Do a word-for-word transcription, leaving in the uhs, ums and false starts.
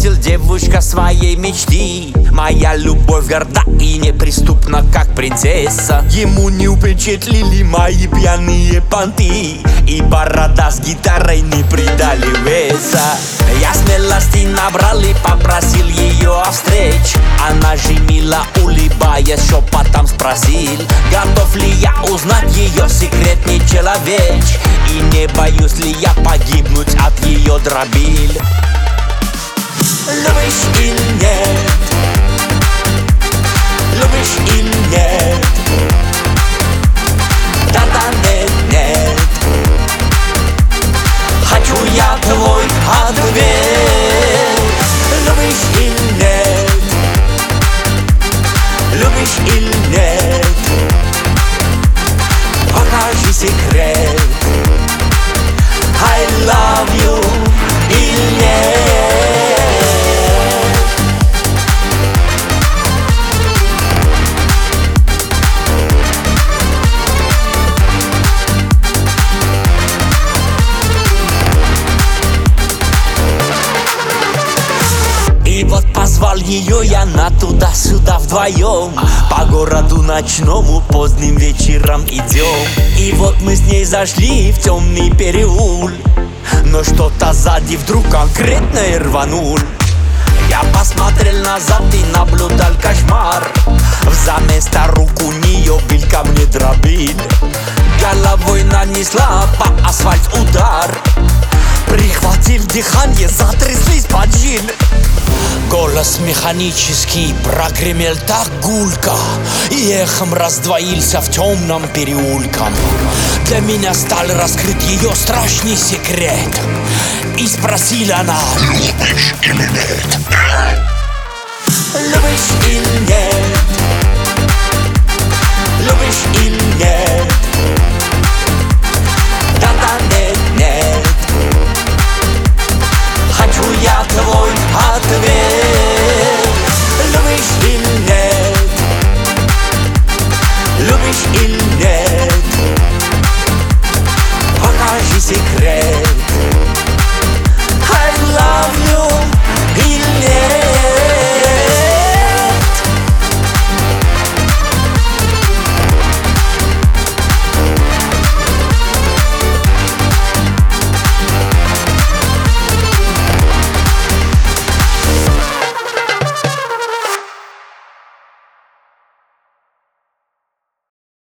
бросил девушка своей мечты. Моя любовь горда и неприступна, как принцесса. Ему не впечатлили мои пьяные понты, и борода с гитарой не придали веса. Я смелости набрал и попросил ее о встрече. Она же мило улыбаясь шепотом спросил: готов ли я узнать ее секретный человек, и не боюсь ли я погибнуть от ее дробиль. Любишь или нет? Любишь или нет? Да-да, нет, нет. Хочу я твой ответ. Любишь или нет? Любишь или нет? Покажи секрет. I love you или нет? И вот позвал ее я на туда-сюда вдвоем. По городу ночному поздним вечером идем. И вот мы с ней зашли в темный переулок, но что-то сзади вдруг конкретно рванул. Я посмотрел назад и наблюдал кошмар. Взаместо рук у нее был ко мне дробиль. Головой нанесла по асфальт удар. Прихватил дыхание, затряслись поджин. Голос механический прогремел так гулко, и эхом раздвоился в темном переулке. Для меня стал раскрыт ее страшный секрет. И спросила она: любишь или нет? Любишь или нет? Любишь или нет? Да-да, нет, нет. Хочу я твой ответ. Любишь или нет? Любишь или нет?